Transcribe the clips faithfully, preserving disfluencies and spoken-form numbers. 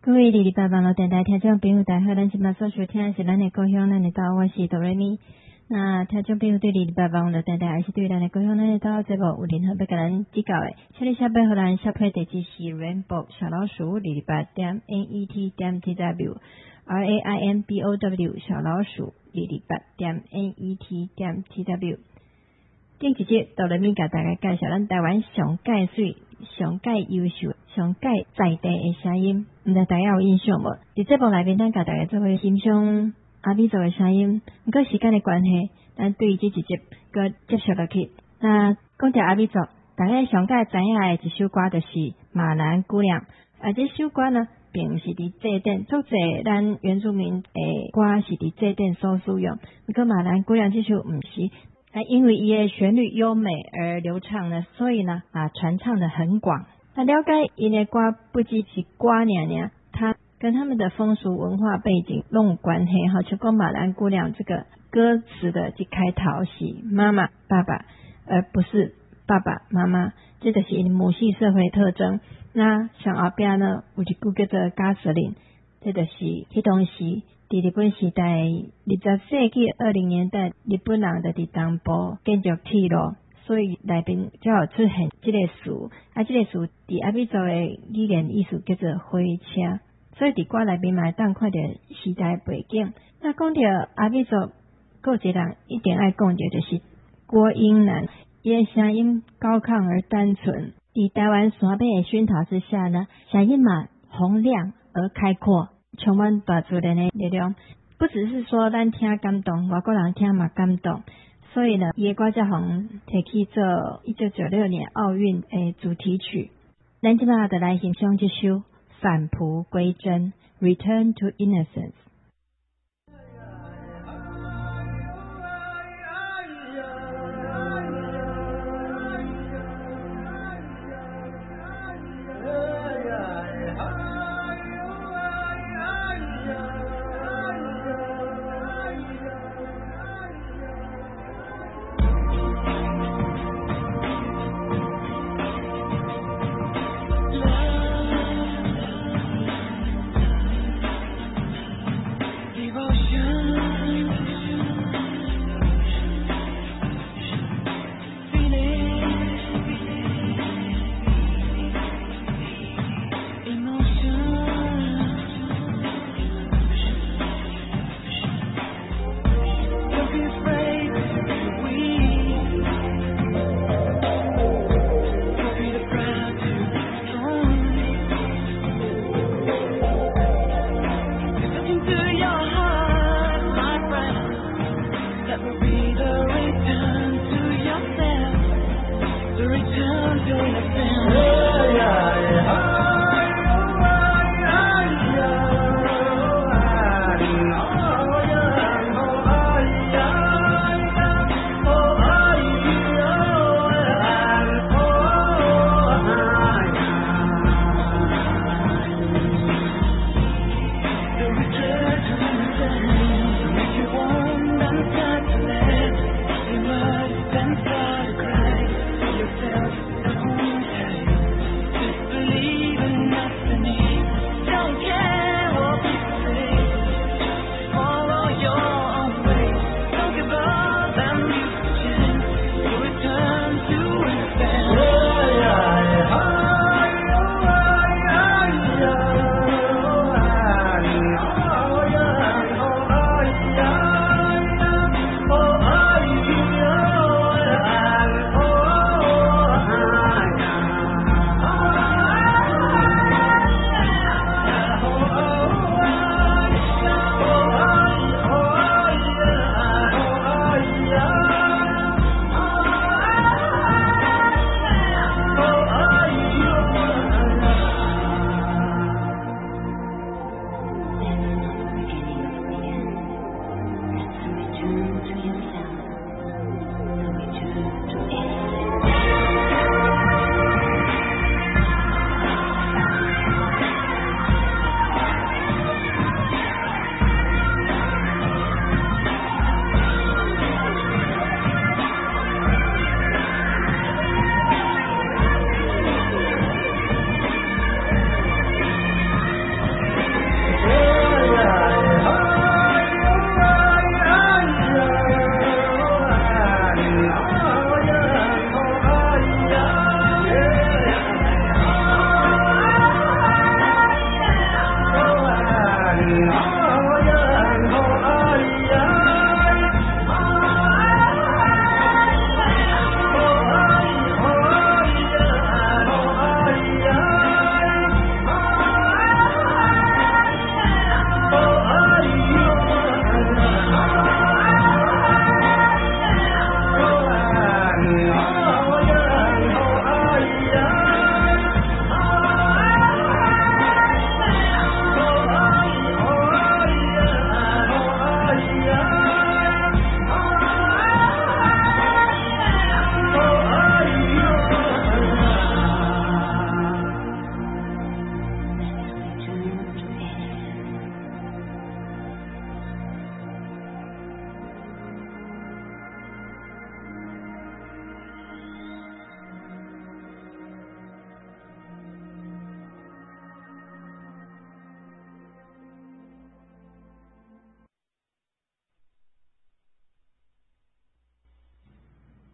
各位二二八网络电台听众朋友大家好，咱现在所收听的是咱的故乡咱的岛，我是哆瑞咪。那听众朋友对二二八网络电台还是对咱的故乡咱的岛节目有任何要甲咱指教的，请你写俾互咱小配地址是 rainbow 小老鼠二二八点 net 点 tw r a i n b o w 小老鼠二二八点 net 点 tw。顶一节哆瑞咪甲大家介绍咱台湾上介水、上介优秀、上介在地的声音，毋知大家有印象无？伫节目内面，咱甲大家做伙欣赏阿美族的声音。毋过时间的关系，咱对这一集搁接续落去。那讲到阿美族，大家上介知影的一首歌就是《马兰姑娘》。啊，这首歌呢，并是伫祭典，足侪咱原住民的歌是伫祭典所使用。毋过《马兰姑娘》这首毋是。那因为伊的旋律优美而流畅呢，所以呢啊传唱的很广。那了解伊的歌不只是歌尔尔，它跟他们的风俗文化背景拢有关系哈。就讲马兰姑娘这个歌词的这开头是妈妈爸爸，而不是爸爸妈妈，这就是因母系社会特征。那像后边呢有一句叫做加瑟琳，这就是迄当时。伫日本时代，二十世纪二零年代，日本人就伫东部建筑铁路，所以内面就有出现这个词。啊，这个词伫阿美族的语言意思叫做火车，所以伫歌内面嘛当看到时代背景。那讲到阿美族，有一个人一定爱讲到就是郭英男，伊的声音高亢而单纯，伫台湾山边的熏陶之下呢，声音嘛洪亮而开阔。充满大自然的力量，不只是说咱听感动，外国人听嘛感动。所以呢，伊的歌才红摕去做一九九六年奥运的主题曲。咱即摆就来欣赏这首《返璞归真》（Return to Innocence）。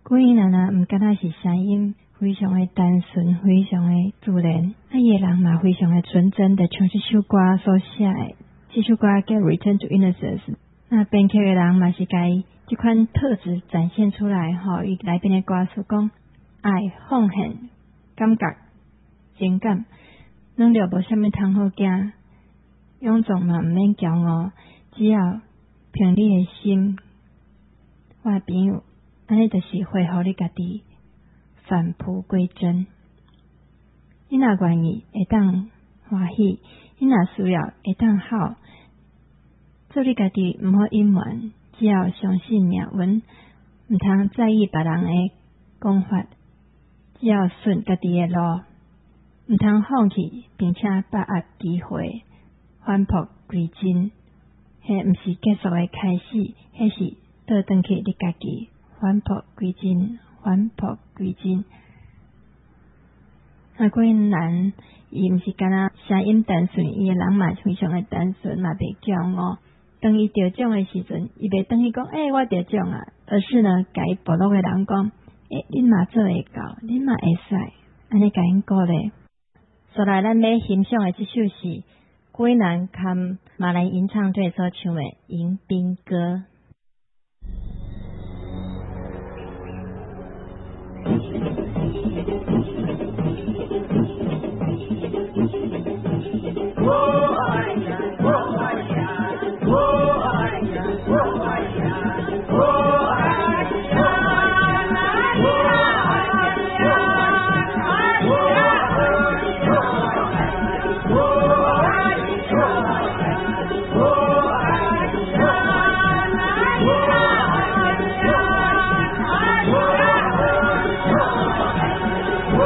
古英人啊，毋敢若是声音非常的单纯，非常的自然，啊，伊个人嘛非常的纯真的，像这首歌所写的，这首歌叫《Return to Innocence》。那编曲的人嘛是甲伊这款特质展现出来，吼，伊内面的歌词讲爱、奉献、感觉、情感，拢着无啥物通好惊，勇壮嘛毋免骄傲，只要凭你的心，我的朋友，安尼就是恢复你家己返璞归真。你若愿意，会当欢喜；你若需要，会当好。做你家己，毋好隐瞒，只要相信命运，毋通在意别人的讲法，只要顺家己的路，毋通放弃，并且把握机会，返璞归真。迄毋是结束的开始，迄是倒转去你家己返璞归真，返璞归真。啊，古英人伊毋是干那声音单纯，伊个人嘛非常的单纯，嘛袂骄傲。当伊得奖的时阵，伊袂当伊讲，诶、欸，我得奖啊，而是呢，甲伊部落的人讲，诶、欸，恁嘛做会到，恁嘛会使，安尼甲因鼓励。所来，咱要欣赏的这首是古英人和马来吟唱队所唱的《迎宾歌》。 Oh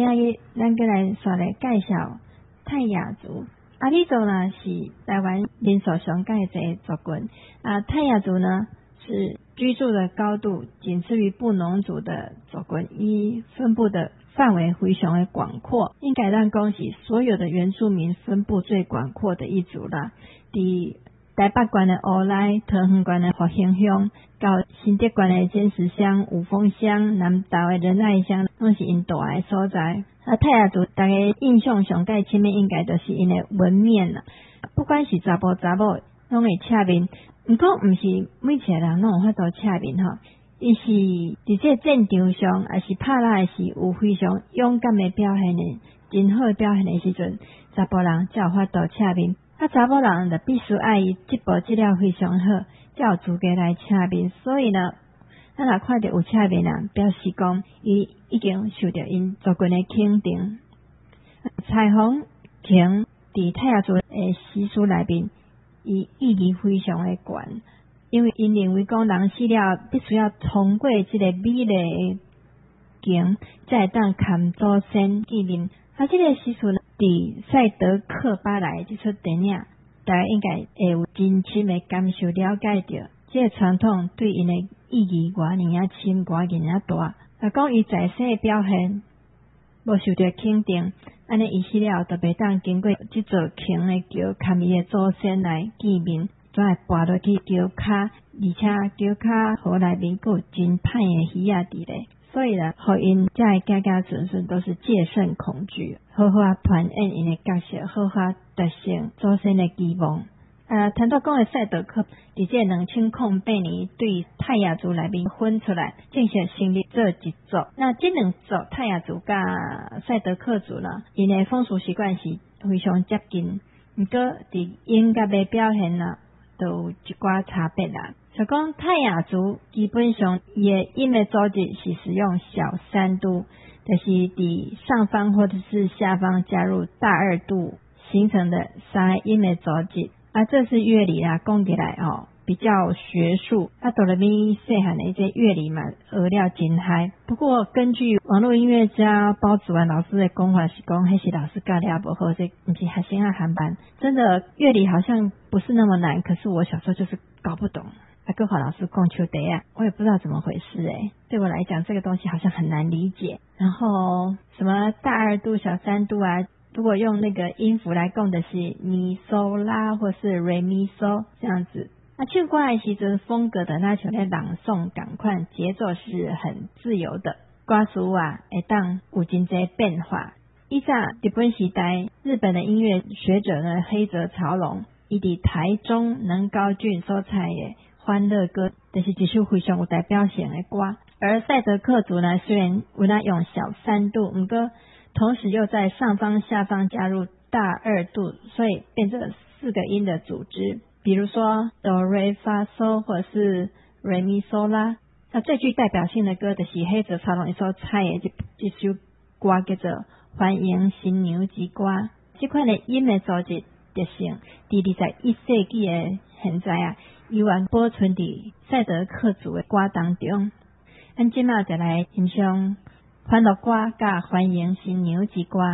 下日咱过来说来介绍泰雅族。阿美族呢是台湾人数上介侪族群，啊，泰雅族呢是居住的高度仅次于布农族的族群，伊分布的范围非常的广阔，应该让讲是所有的原住民分布最广阔的一族啦。伫台北县的乌来、桃园县的福兴乡，到新竹县的尖石乡、五峰乡、南投的仁爱乡，拢是因住的所在。啊，泰雅族大家印象上介深的应该就是因的纹面啦，不管是查甫查某，拢会侧面。毋过毋是每一个人拢有法度侧面吼，伊是伫这战场上，也是拍拉的时有非常勇敢的表现的，真好的表现的时阵，查甫人才有法度侧面。啊，查某人就必须爱伊这步这了非常好，才有资格来侧面。所以呢，咱若看到有侧面人，表示讲伊已经受到因族群的肯定。彩虹琴伫泰雅族的习俗内面，伊意义非常的悬，因为因认为讲人死了必须要通过这个美丽的境，才会当看祖先纪念。啊，这个习俗呢，伫赛德克巴莱这出电影，大家应该会有真深的感受了解到，这个传统对因的意义偌尔啊深，偌尔啊大。啊，讲伊在世的表现无受到肯定，安尼伊死了就袂当经过这座琴的桥，看伊的祖先来见面，怎会跋落去桥骹，而且桥骹河内面还有真歹的鱼仔伫咧。所以呢，互因才会家家顺顺都是戒慎恐惧，好好啊扮演因的角色，好好达成祖先的期望。呃，谈到讲的赛德克，伫这两千零八年对泰雅族内面分出来，正式成立这一族。那这两族泰雅族甲赛德克族呢，因的风俗习惯是非常接近，不过伫音乐的表现呢，都有一寡差别啦。就讲泰雅族基本上伊的音的组织是使用小三度，就是伫上方或者是下方加入大二度形成的三个音的组织。啊，这是乐理啦，讲起来哦比较学术。啊，哆来咪细汉的一些乐理嘛，学了真嗨。不过根据网络音乐家包子丸老师的讲法是讲，迄是老师教了不好，这不是学生啊韩班。真的乐理好像不是那么难，可是我小时候就是搞不懂。啊，跟郝老师共秋得啊，我也不知道怎么回事诶。对我来讲，这个东西好像很难理解。然后什么大二度、小三度啊，如果用那个音符来讲的是咪嗦拉或是瑞咪嗦这样子。那唱歌的时阵风格的那像咧朗诵赶快，节奏是很自由的。歌词啊，会当有真侪变化。以前日本时代，日本的音乐学者呢黑泽朝龙，伊伫台中能高郡所采的欢乐歌，就是一首非常有代表性的歌。而赛德克族呢，虽然有那用小三度，不过同时又在上方下方加入大二度，所以变成四个音的组织。比如说哆瑞发嗦或者是瑞咪嗦拉。那最具代表性的歌就是黑泽朝龙一首采的这这首歌叫做《欢迎新娘之歌》。这款的音的组织特性，伫二十一世纪的现在啊，依然保存伫赛德克族的歌当中。咱即马就来欣赏欢乐歌甲欢迎新娘之歌。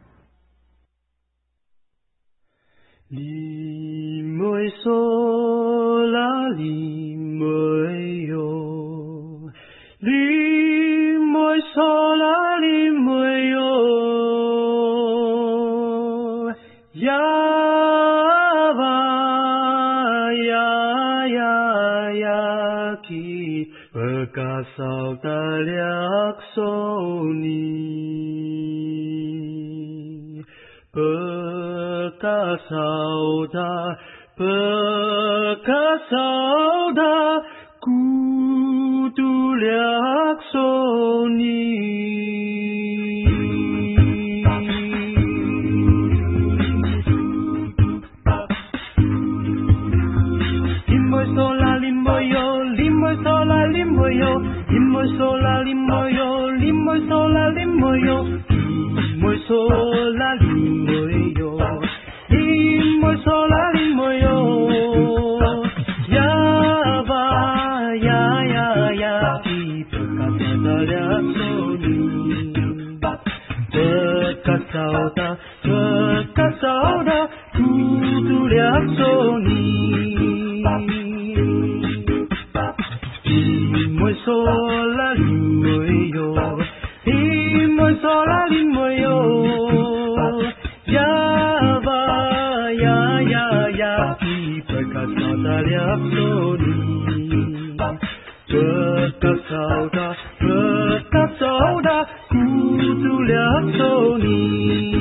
你妹嗦啦，你妹哟，你妹嗦啦，你妹哟，呀吧呀呀呀去，不加少的两手你，不加少的，不加少的，孤独两手你。林妹嗦啦林妹哟，林妹嗦啦林妹哟，林妹嗦啦林妹哟，林妹嗦啦林妹哟，林妹嗦啦林妹哟，林妹嗦啦林妹哟，呀吧呀呀呀，一不卡萨的两手你。 了做你。Limoi sola limoi yo, limoi sola limoi yo, ya ba ya ya ya, ki perkasa liap soni, perkasa da perkasa da, kudu liap soni.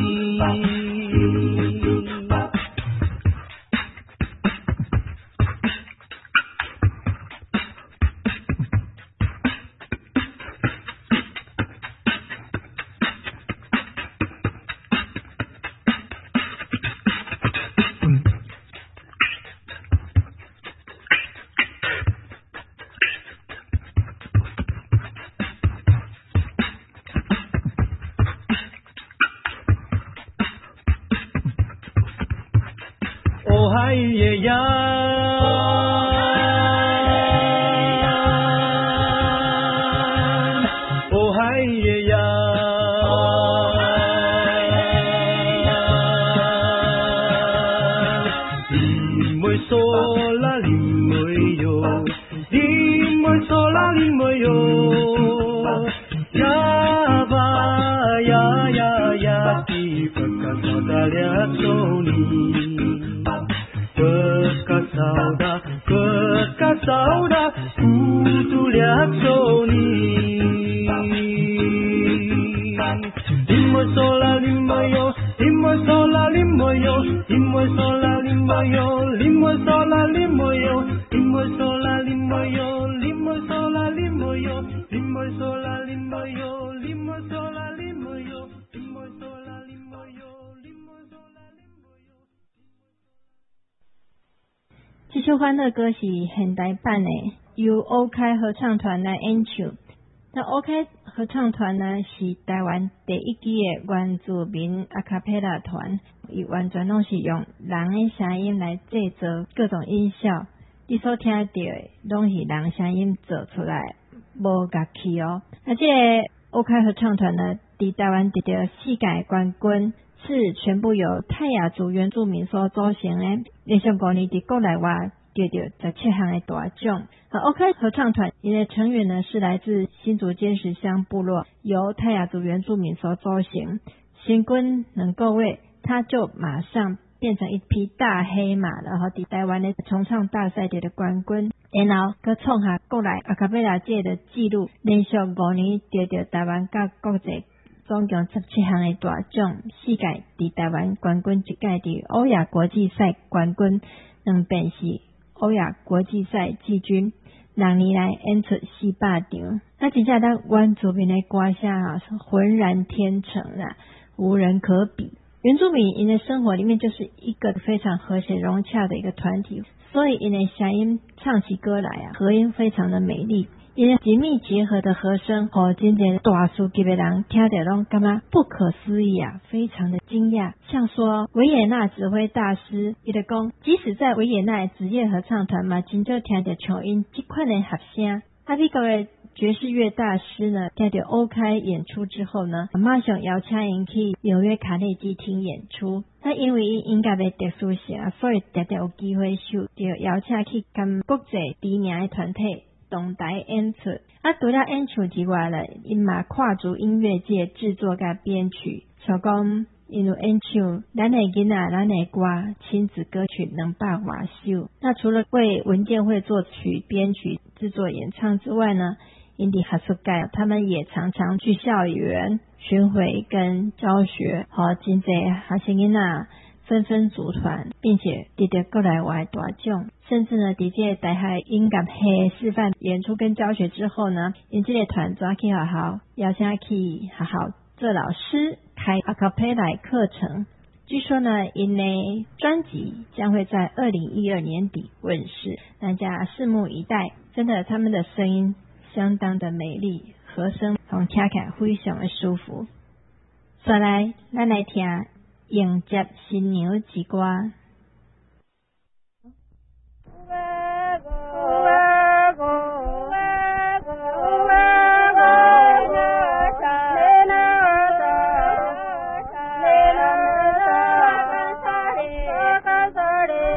这首欢乐歌是现代版的，由欧开合唱团来演唱。那欧开合唱团呢是台湾第一支的原住民阿卡贝拉团，伊完全拢是用人的声音来制作各种音效，你所听到的拢是人声音做出来，无乐器哦。那这个欧开合唱团呢，伫台湾得到世界冠军，是全部由泰雅族原住民所组成的。连续五年伫国内外得到十七项的大奖。欧开合唱团因的成员呢是来自新竹尖石乡部落，由泰雅族原住民所组成。行军能够为他就马上变成一匹大黑马，然后伫台湾的重唱大赛得的冠军，然后佮创下国内阿卡贝拉界的纪录，连续五年得到台湾甲国际总共十七项的大奖，世界伫台湾冠军一届伫欧亚国际赛冠军，两遍是欧亚国际赛季军，两年来演出四百场。那真正咱原住民的歌声啊，是浑然天成啊，无人可比。原住民因的生活里面就是一个非常和谐融洽的一个团体，所以因的声音唱起歌来啊，和音非常的美丽。因紧密结合的和声，和真正大数级的人听着拢感觉不可思议啊，非常的惊讶。像说维也纳指挥大师伊就讲，即使在维也纳职业合唱团嘛，真少听着像因这款的合声。啊，美国的爵士乐大师呢，听着欧开演出之后呢，马上邀请因去纽约卡内基厅演出。那因为因音乐的特殊性啊，所以常常有机会受就邀请去跟国际知名的团体同台演出。啊，除了演出之外呢，因嘛跨足音乐界制作甲编曲，像讲因有演唱咱的囡仔咱的歌亲子歌曲两百多首。那除了为文建会作曲编曲制作演唱之外呢，因伫学术界他们也常常去校园巡回跟教学，和真济学生囡仔纷纷组团，并且得到国内外大奖。甚至呢，伫这个大海音乐系示范演出跟教学之后呢，因这个团抓去学校，邀请去学校做老师，开阿卡贝拉课程。据说呢，因的专辑将会在二零一二年底问世，大家拭目以待。真的，他们的声音相当的美丽，和声从听起来非常的舒服。再来，咱来听迎接新娘之歌。 Sorry.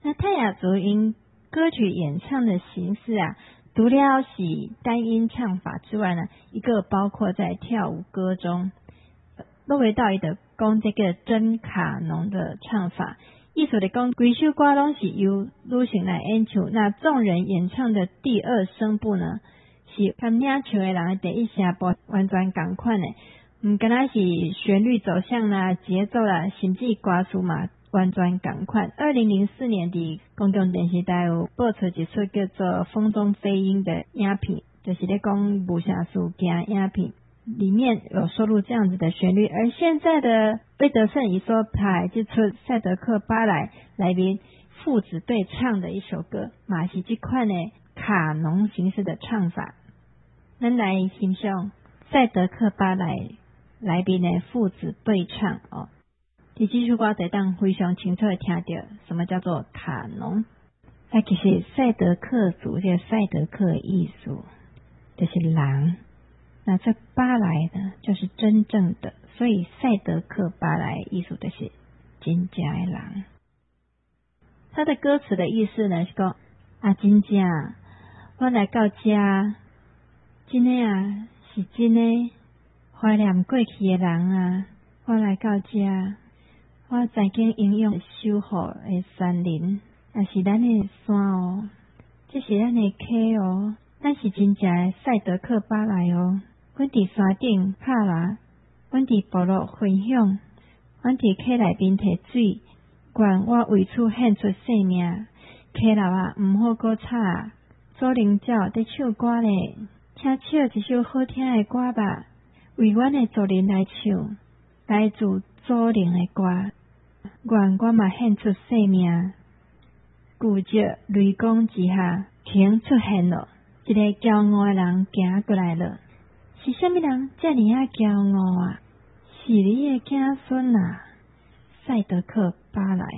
那泰雅族因歌曲演唱的形式啊，除了是单音唱法之外呢，一个包括在跳舞歌中，落回到伊的讲这个真卡农的唱法，意思的讲规首歌拢是由女性来演唱，那众人演唱的第二声部呢，是跟领唱的人的第一声部完全同款的，唔敢若是旋律走向啦、节奏啦，甚至歌词嘛完全同款。二零零四年的公共电视台有播出一出叫做《风中飞鹰》的影片，就是咧讲武侠事件影片，里面有收录这样子的旋律。而现在的魏德胜伊所拍这出《赛德克巴莱》来宾父子对唱的一首歌，嘛是这款的卡农形式的唱法。咱来欣赏《赛德克巴莱》来宾的父子对唱哦。伫这首歌就当非常清楚的听到什么叫做卡农。啊，其实赛德克族这个赛德克的意思就是狼，那这巴莱呢就是真正的，所以赛德克巴莱意思就是真正的狼。他的歌词的意思呢是讲啊，真正我来到这，真的啊是真的怀念过去的人啊，我来到这。我曾经应用守护的山林，也是咱的山哦，这是咱的溪哦，咱是真正的赛德克巴莱哦。阮伫山顶拍啦，阮伫部落分享，阮伫溪内面摕水，愿我为此献出性命。溪流啊，毋好搁吵啊！左灵鸟伫唱歌咧，请唱一首好听的歌吧，为阮的族人来唱，来自左灵的歌。愿我嘛献出性命，故着雷公之下，天出现了，一个骄傲的人行过来了。是啥物人这么啊骄傲啊？是你的子孙啊，赛德克巴莱。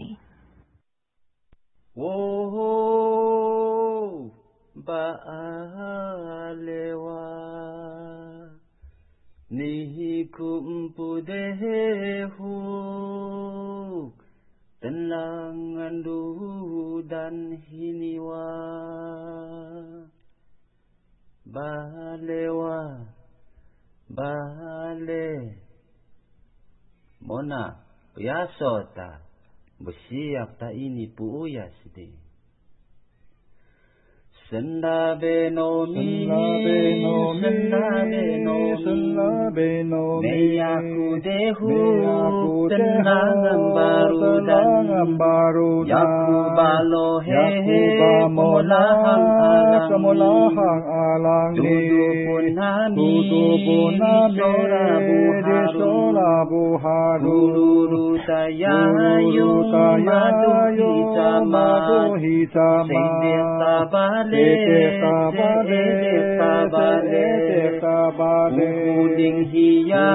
哦，巴勒瓦，你恐怖的呼。Tenangan dulu dan hiniwa Balewa Bale Mona Biasa ta Bersiap ta ini puya sedih Senda benomi Senda benomi Meyaku dehu Tenangan baru dan Yaku balo hehe Semolahang alang Dudu pun nami Sora buharu Guru tayayu Madu hitama Sede tabale Sede tabale Uhuding hiya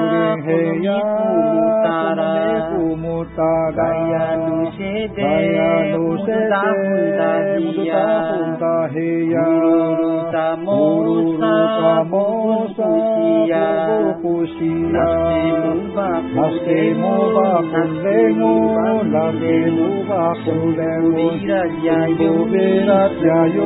Kumutara Gaya nu sede Mutahunda hiya Guru tamosa Bukusia Nasimu bakundengu Nasimu bakundengu Birat yayu Birat yayu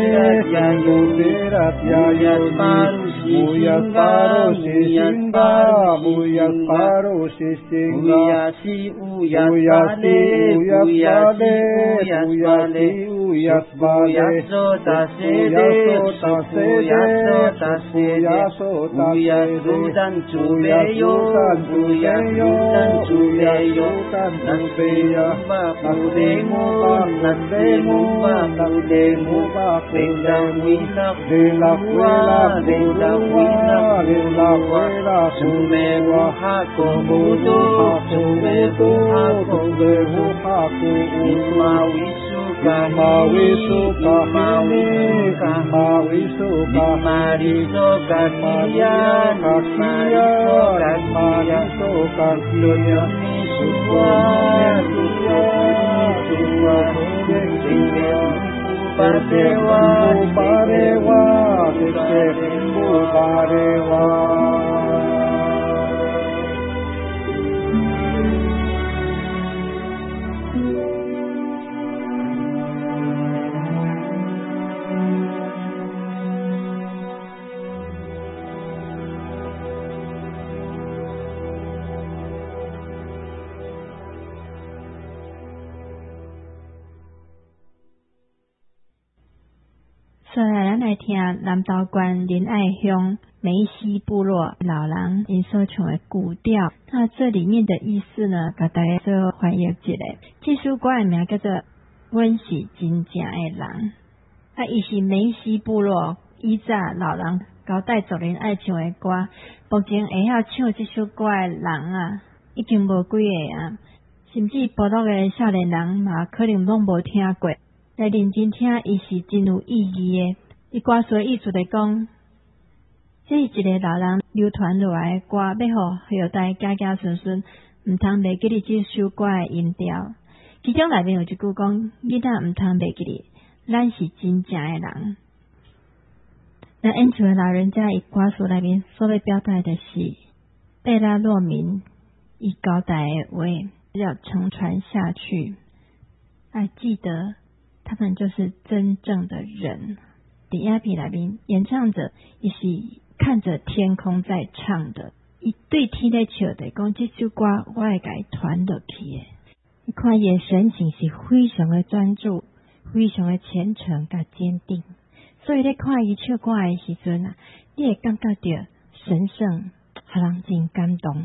Birat yayu Muyas paru sisingga Muyas paru sisingga Uyasi uyas bale Uyasi uyas bale Uyas sota sede Uyas sota sede Uyas rudan cubeyo Uyas rudan cubeyo Nasdemu bakudemu Nasdemu bakudemu Redang wilak wilak Redang wilak wilak Sumeru hako budu Sumeru hako budu Isma wisuka wisuka hini Isma wisuka Mariso kakian Mariso Mariso kakian Suwa Suwa Suwa Suwa Parewa Parewa Parewa 所以咱来听南投县仁爱乡梅溪部落老人因所唱的古调。那这里面的意思呢，给大家做翻译一下。这首歌的名叫做《阮是真正的人》，啊，伊是梅溪部落以早老人交代族人爱唱的歌。目前会晓唱这首歌的人啊，已经无几个啊，甚至部落的少年人嘛，可能拢无听过。来认真听，伊是真有意义的。伊歌词的意思来讲，这是一个老人流传落来的歌，要互后代家家孙孙毋通袂记哩这首歌的音调。其中内面有一句讲，囡仔毋通袂记哩，咱是真正的人。那演唱的老人家伊歌词内面所要表达的是贝拉洛民伊交代的话要承传下去，要记得他们就是真正的人。在影片内面，演唱者也是看着天空在唱的，伊对天在笑的，讲这首歌我会给传落去的。你看伊的神情是非常的专注，非常的虔诚甲坚定，所以咧看伊唱歌的时阵啊，你会感觉到神圣，互人真感动。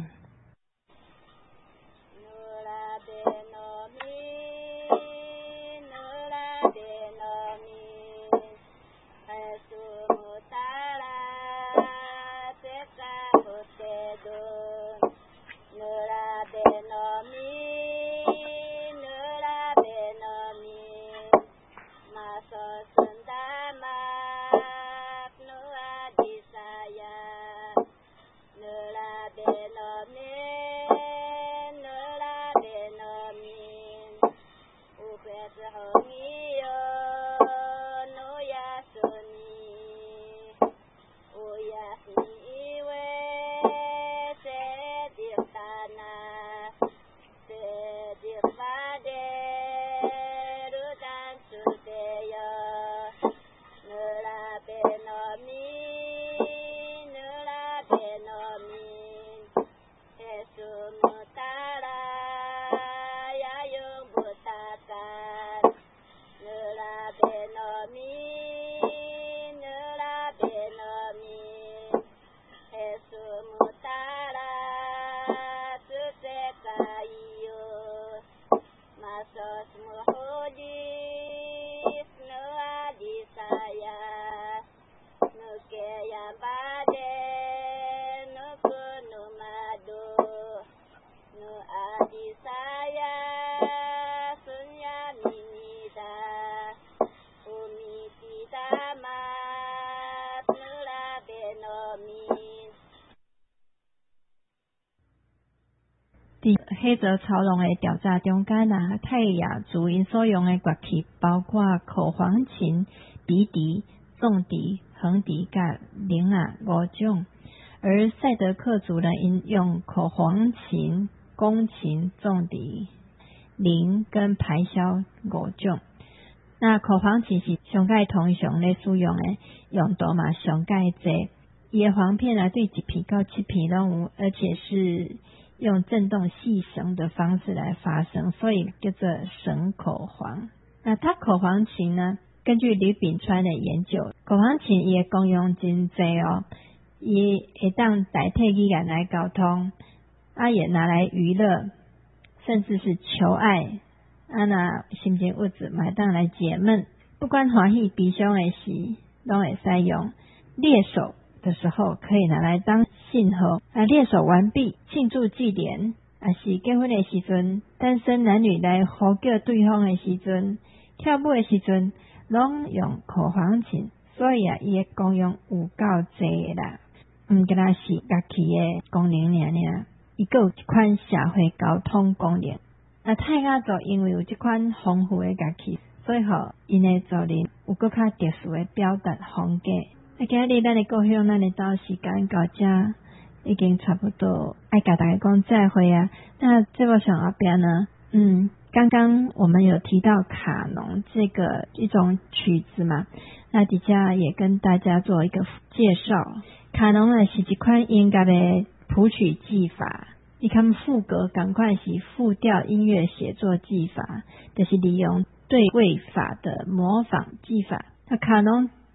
黑泽草龙的调查中间啊，泰雅族因所用的乐器包括口簧琴、鼻笛、纵笛、横笛甲铃啊五种，而赛德克族呢因用口簧琴、弓琴、纵笛、铃跟排箫五种。那口簧琴是上界通常咧使用的，用途嘛上界侪，伊的簧片啊对一片到七片拢有，而且是用震动细绳的方式来发声，所以叫做绳口簧。那它口簧琴呢，根据吕炳川的研究，口簧琴伊的功用真侪哦，伊会当代替语言来沟通，啊也拿来娱乐，甚至是求爱，啊那心情物质嘛当来解闷，不管欢喜悲伤的时，拢会使用。猎手的时候可以拿来当信号，啊，猎手完毕，庆祝祭典，啊是结婚的时阵，单身男女来呼叫对方的时阵，跳舞的时阵，拢用口簧琴，所以啊，伊的功用有够侪啦，毋仅仅是乐器的功能尔尔，伊还有一款社会沟通功能。啊，泰雅族因为有这款丰富的乐器，所以吼，因的族人有更较特殊的表达风格。啊，今日咱的故乡，咱的到时间到这，已经差不多爱甲大家讲再会啊。那这部上后边呢，嗯，刚刚我们有提到卡农这个一种曲子嘛，那底下也跟大家做一个介绍。卡农呢是一款音乐的谱曲技法，你看副歌赶快是复调音乐写作技法，就是利用对位法的模仿技法。那卡农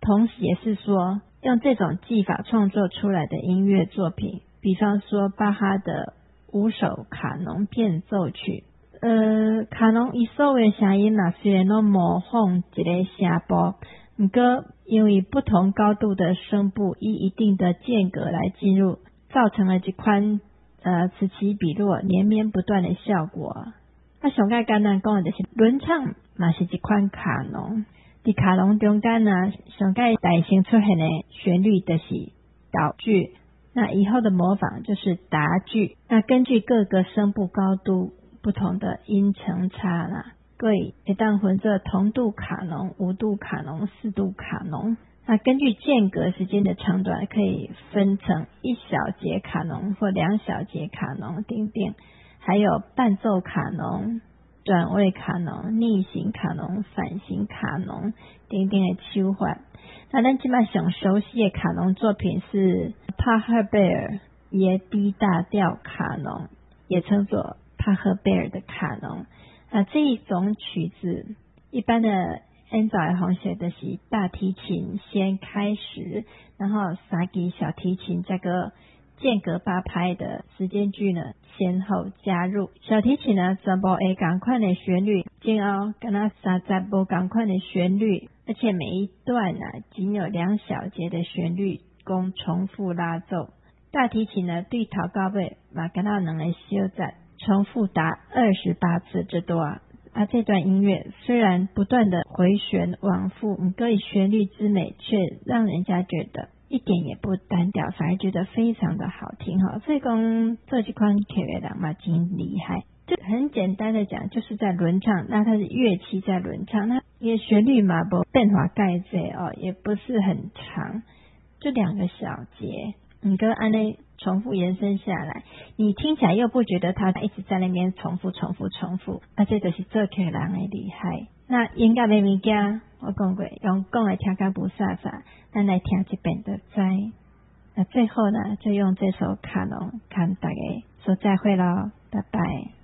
同时也是说用这种技法创作出来的音乐作品，比方说巴哈的五首卡农变奏曲，呃，卡农伊所有的声音啊，虽然都模仿一个声部，不过因为不同高度的声部以一定的间隔来进入，造成了一款呃此起彼落、连绵不断的效果。啊，上介简单讲的就是轮唱嘛是一款卡农，伫卡农中间呢，上介大型出现的旋律就是导句，那以后的模仿就是答句。那根据各个声部高度不同的音程差啦，各位会当分做同度卡农、五度卡农、四度卡农。那根据间隔时间的长短，可以分成一小节卡农或两小节卡农等等，还有伴奏卡农、转位卡农、逆行卡农、反行卡农等等的手法。那咱现在上熟悉的卡农作品是帕赫贝尔耶 D 大调卡农，也称作帕赫贝尔的卡农。那这一种曲子一般的演奏的方式就是大提琴先开始，然后三支小提琴这个间隔八拍的时间句呢先后加入。小提琴呢全部会同款的旋律，然后跟它三十不同款的旋律，而且每一段呢仅有两小节的旋律供重复拉奏。大提琴呢对头到尾嘛跟它两个小节重复达二十八次之多啊。啊，这段音乐虽然不断的回旋往复，不过以旋律之美却让人家觉得一点也不单调，反而觉得非常的好听哈。所以讲这几款曲的人嘛真厉害。就很简单的讲，就是在轮唱，那它是乐器在轮唱，那也旋律嘛不变化盖这哦，也不是很长，就两个小节。你跟按呢重复延伸下来，你听起来又不觉得他一直在那边重复重复重复，啊，这就是做曲人的厉害。那音乐的物件我讲过，用讲来听较不煞煞，咱来听一遍就知。那最后呢，就用这首卡农跟大家说再会咯，拜拜。